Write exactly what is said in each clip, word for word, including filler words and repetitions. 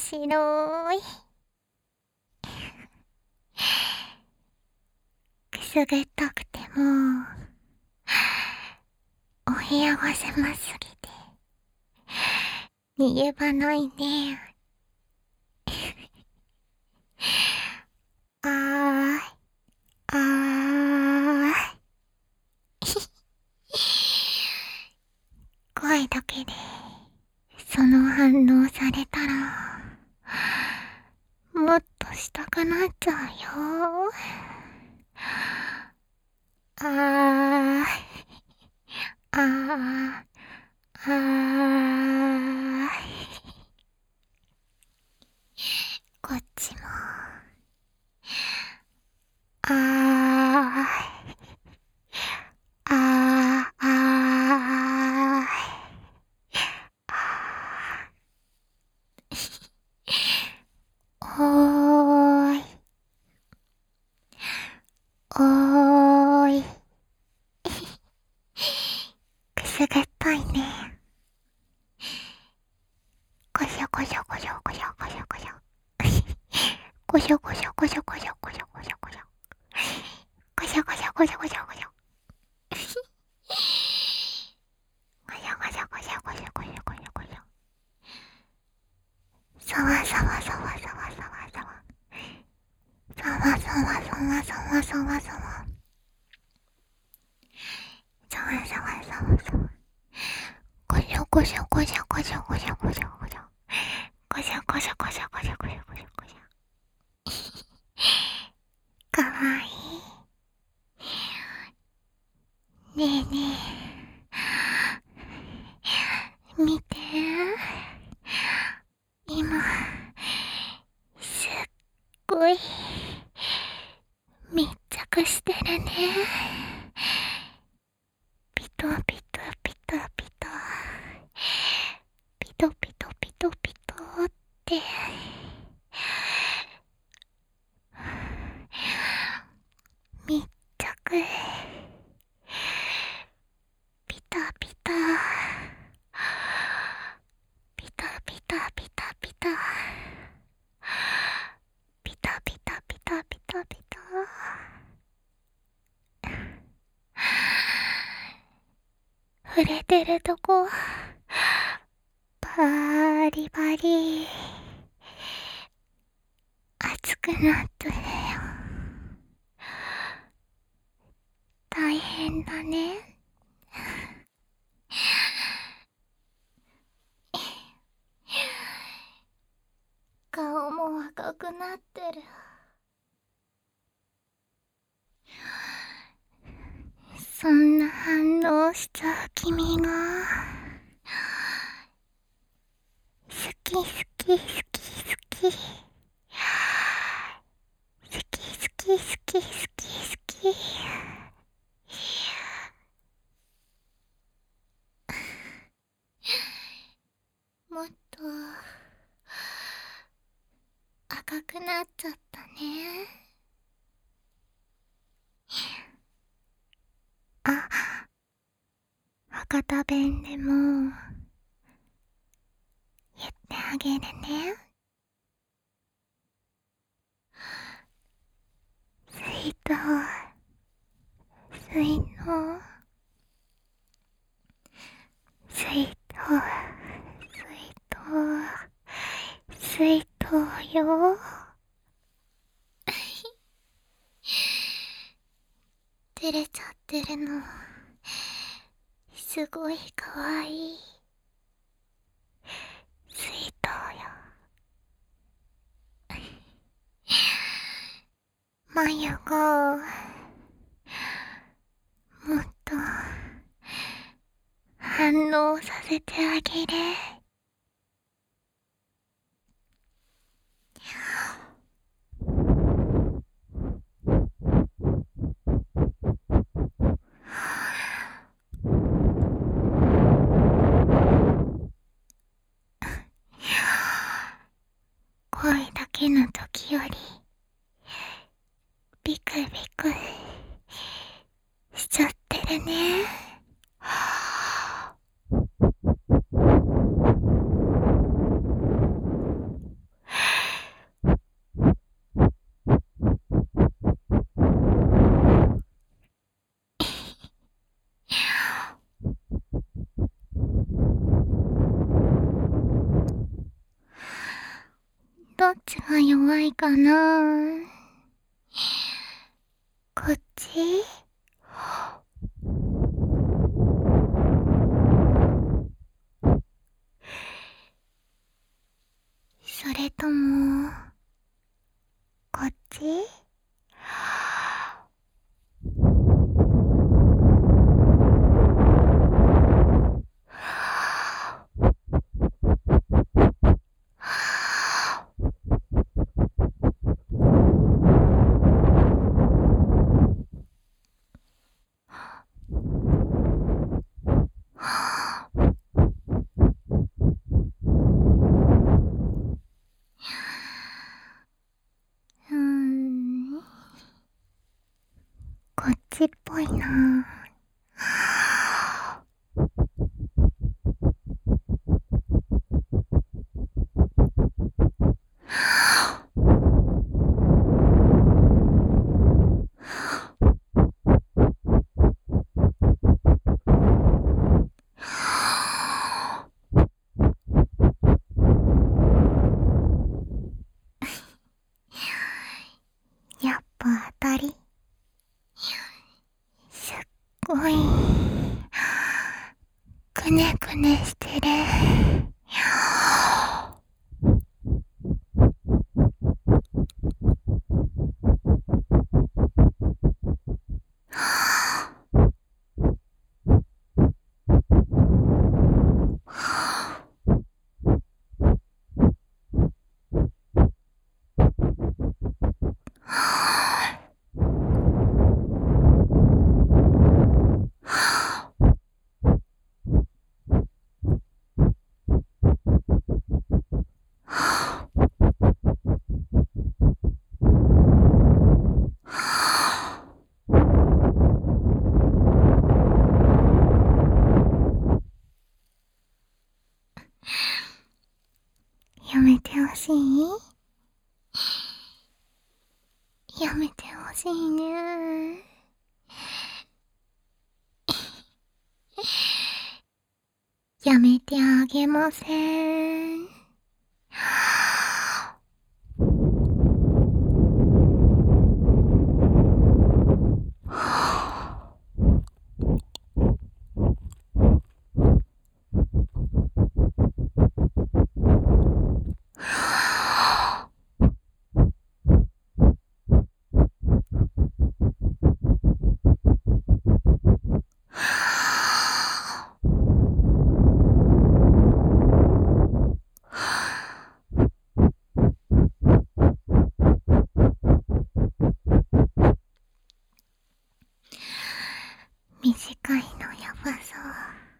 白い。くすぐったくても、お部屋が狭すぎて、逃げ場ないね。あーい、あーい。声だけで、その反応されたら、もっとしたくなっちゃうよ。あー、あー、あー。こっちも。あー、あー、あー。おーい、おーい。くすぐったいね。こしょこしょこしょこしょこしょこしょ。こしょこしょこしょこしょこしょこしょこしょ。こしょこしょこしょこしょこしょ。こしょこしょこしょこしょこしょこしょこしょ。さわさわさわさわさわさわ。さわさわさわさわさわさわ。さわさわさわさわ。こしょこしょこしょこしょこしょこしょこしょ。こしょこしょこしょこしょこしょこしょこしょ。かわいい。ねえねえ。見て。今、すっごい、密着してるね。ピトピトピトピト。ピトピトピトピトって。密着。ピタピタ。ピタピタピタピタ。ピタピタピタピタピタ。触れてるとこ、バリバリ、熱くなっとるよ。大変だね。顔も赤くなってる。そんな反応しちゃう君が、好き好き好き好き。好き好き好き好き好き。もっと赤くなっちゃったね。あ、博多弁でも言ってあげるね。スイート、スイート、スイート、スイート、スイートよ。照れちゃってるの、すごいかわいい。スイートよ。眉が、もっと、反応させてあげる。声だけの時より、ビクビクしちゃってるね。 どっちが弱いかな？こっち？それとも、こっち？うーん、こっちっぽいな。やっぱ当たり。すっごいくねくねしてる。やめてほしい？やめてほしいね。やめてあげません。短いのやばそう。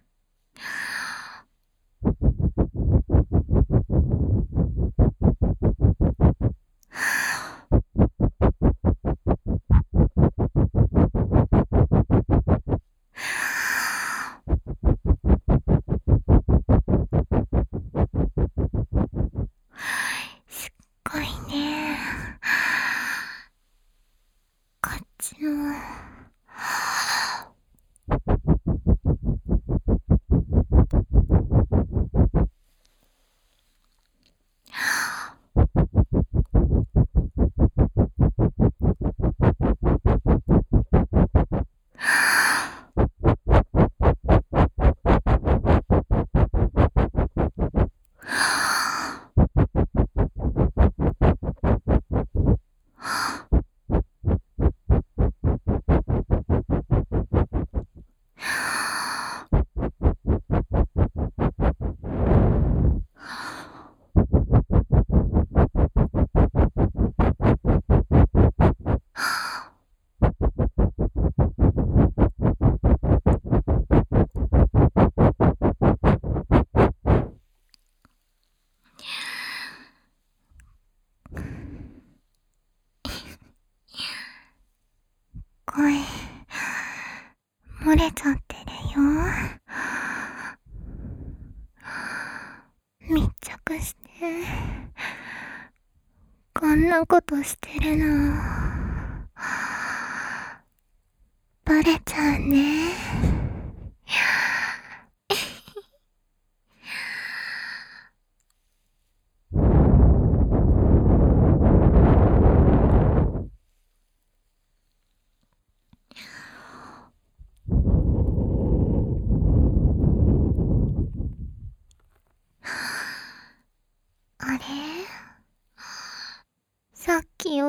すっごいね。こっちも。声漏れちゃってるよ。密着してこんなことしてるのバレちゃうね。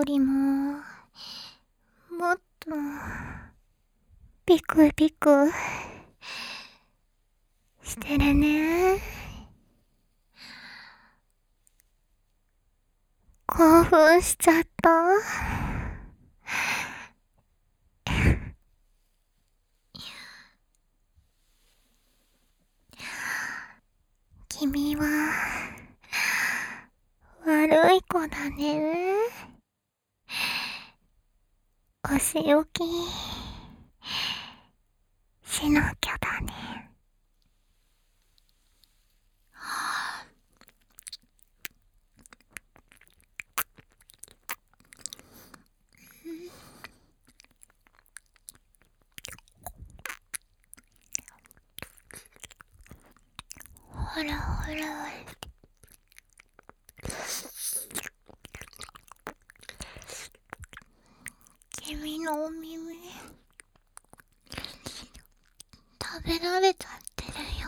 りももっとピクピクしてるね。興奮しちゃった。君は悪い子だね。お仕置きしなきゃだね。ほらほら。君のお耳食べられちゃってるよ。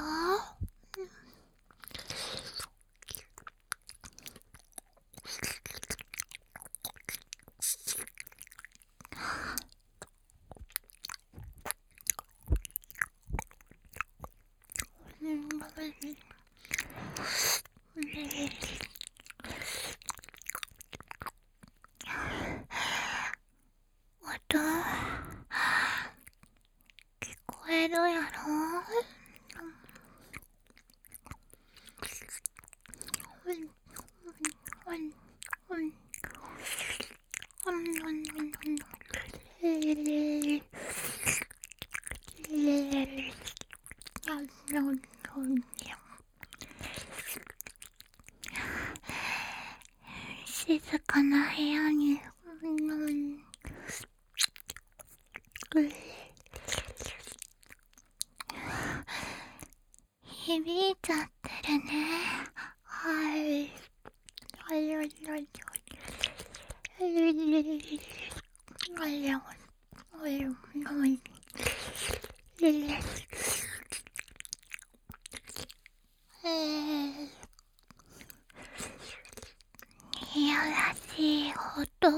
音聞こえるやろ。静かな部屋に響いちゃってるね。はい。はいはいはいはい。いやらしい音。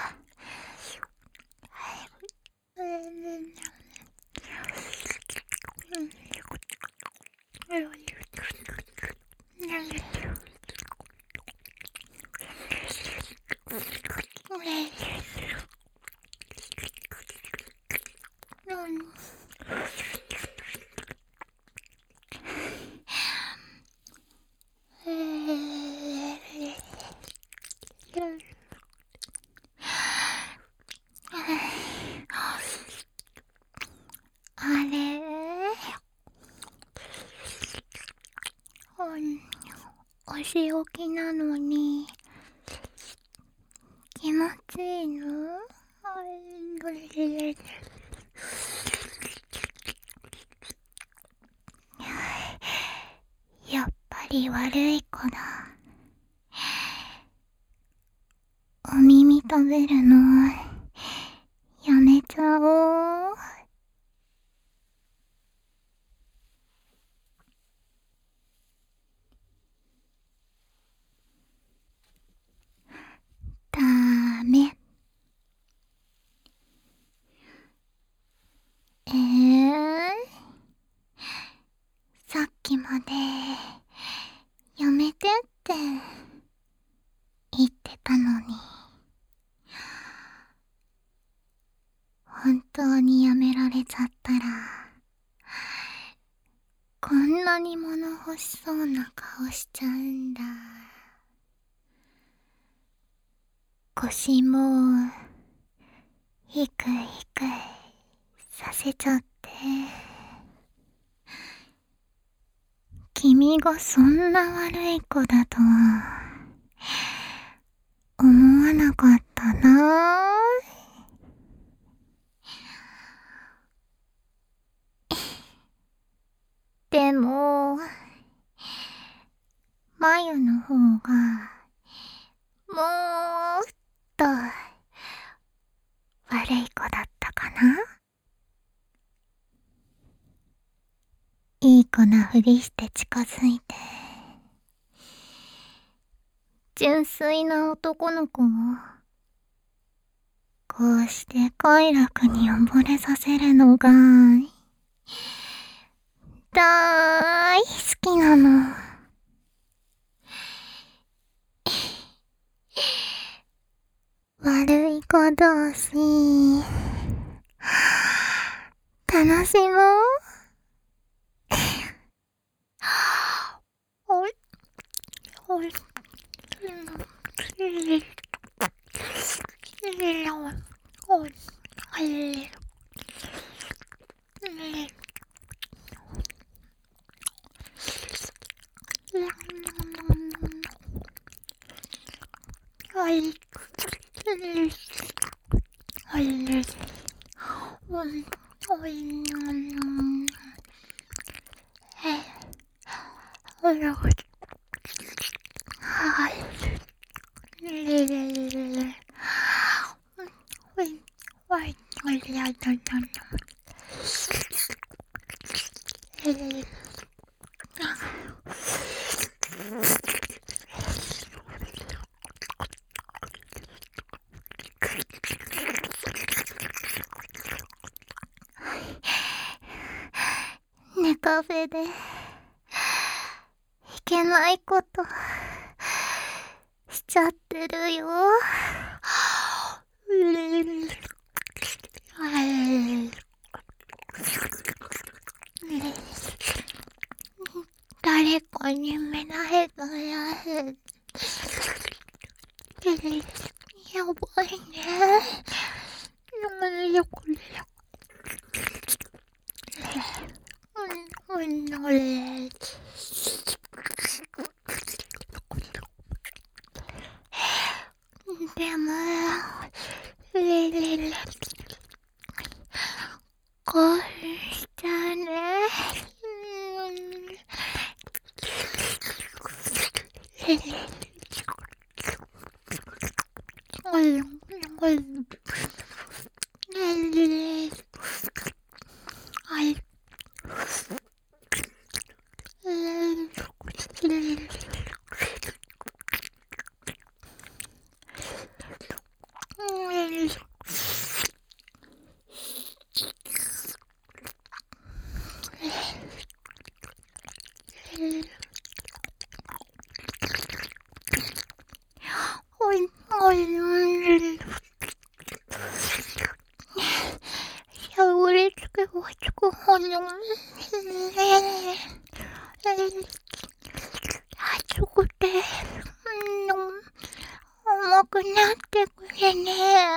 あれお仕置きなのに気持ちいいの？やっぱり悪い子だ。お耳食べるのやめちゃおう。ダメ。えー、さっきまでやめてって言ってたのに、本当にやめられちゃったらこんなに物欲しそうな顔しちゃうんだ。腰もヒクヒクさせちゃって、君がそんな悪い子だとは思わなかったな。でも眉の方がもーっと悪い子だったかな。いい子なふりして近づいて、純粋な男の子をこうして快楽に溺れさせるのがだーい好きなの。悪い子同士楽しもう。おいおいネカフェでいけないことしちゃってるよ。誰かに目られたらやばいね。でも興奮しちゃうね。熱くて、重くなってくれね。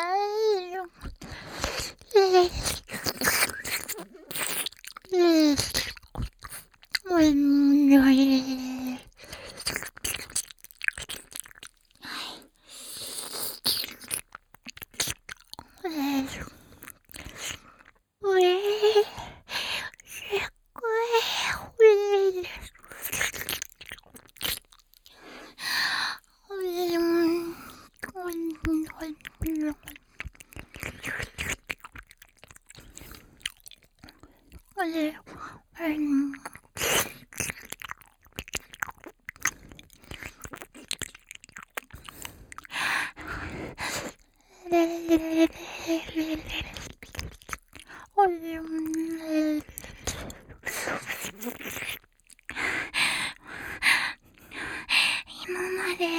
今まで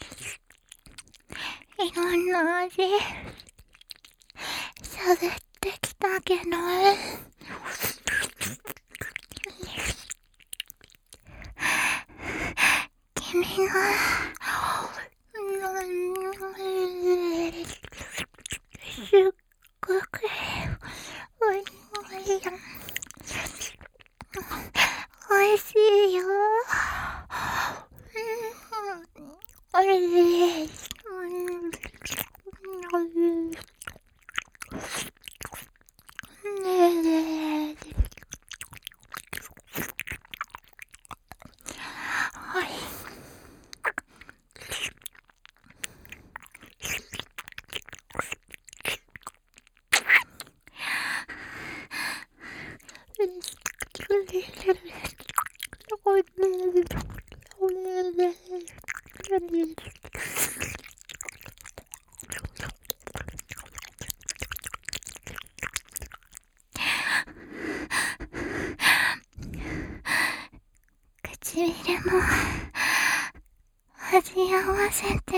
いろんな味探ってきたけど、君がすっごくおいしいよ。おいしい。 唇も味合わせて。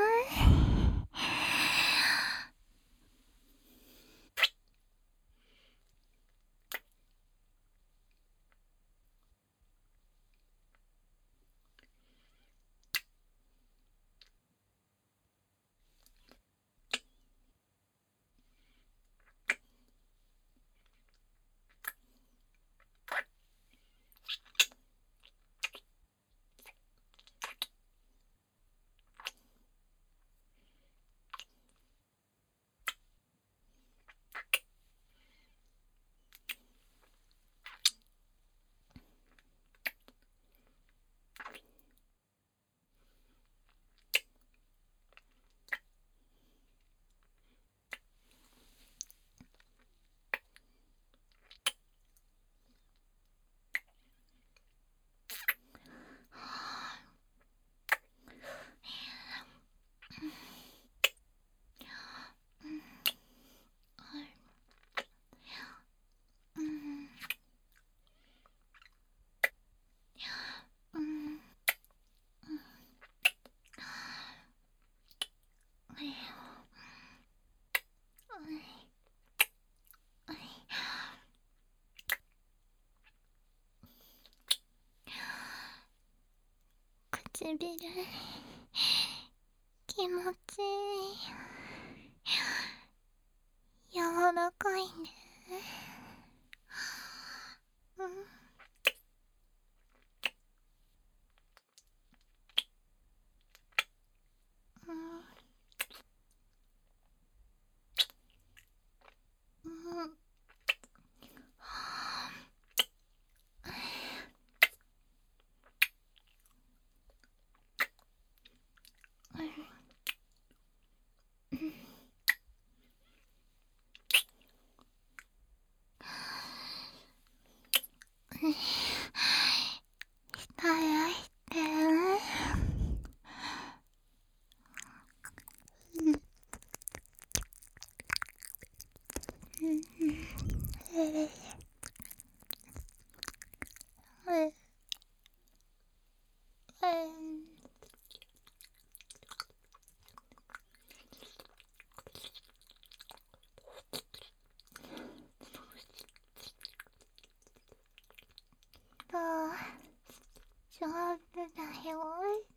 唇気持ちいい、柔らかいね。うんうんうん。舌やして。上手だよ。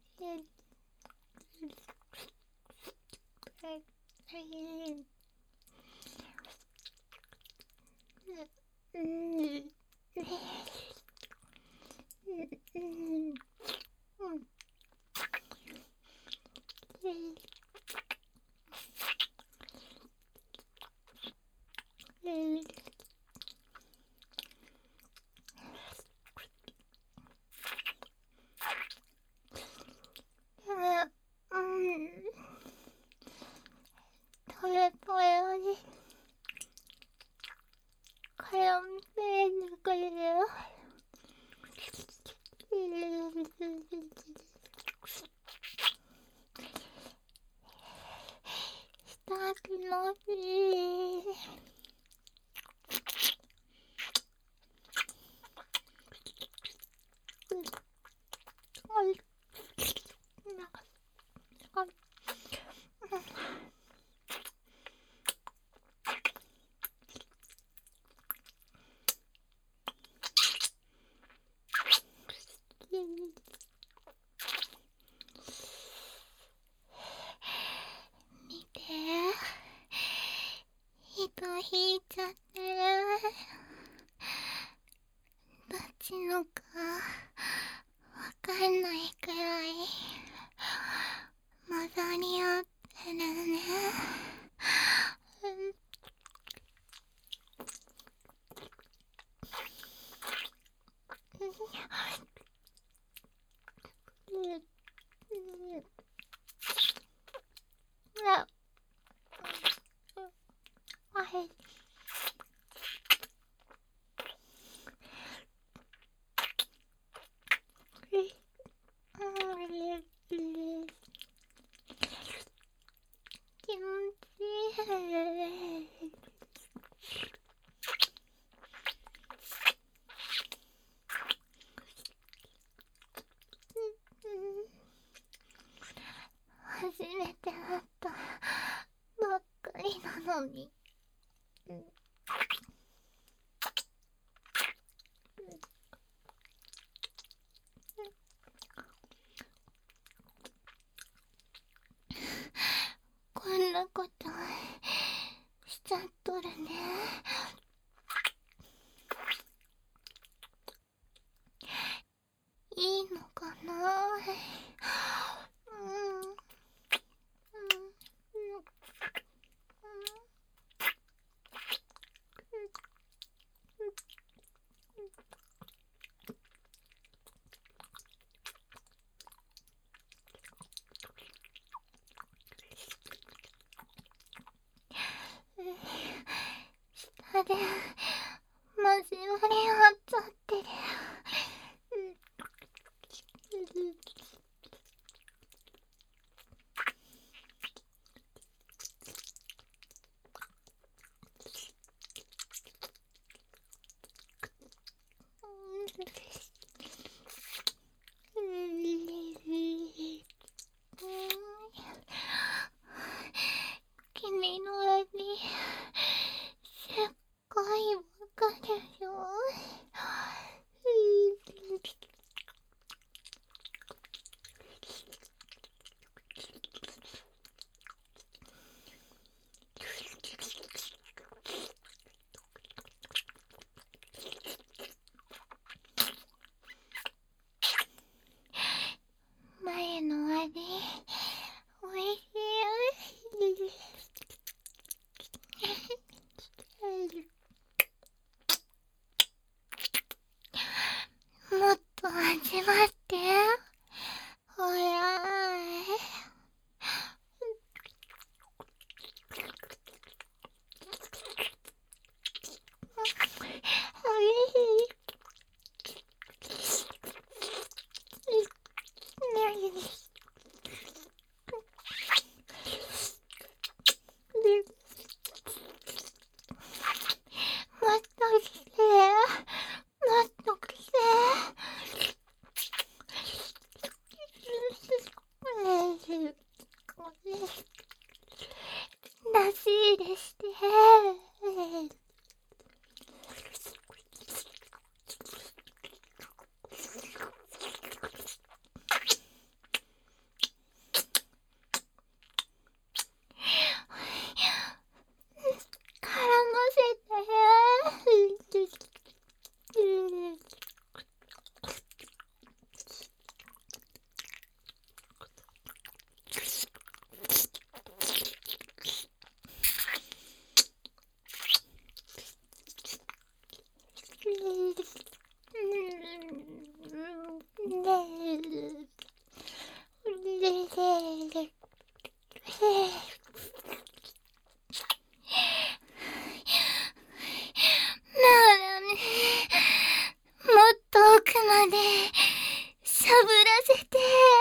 トレトレに絡んでくれるよ。したくのび見て、糸引いちゃってる。どっちのかわかんないくらい混ざり合ってるね。はい。 のに。うん、こんなことしちゃっとるね。いいのかな。うん、うん、下で交わり合っちゃってる。君の味すっごいわかるよ。前の味おいしい。もっと味わって。ほらー。おいしい。もっとして、もっとして。出し入れして。絡ませて。もっと奥までしゃぶらせて。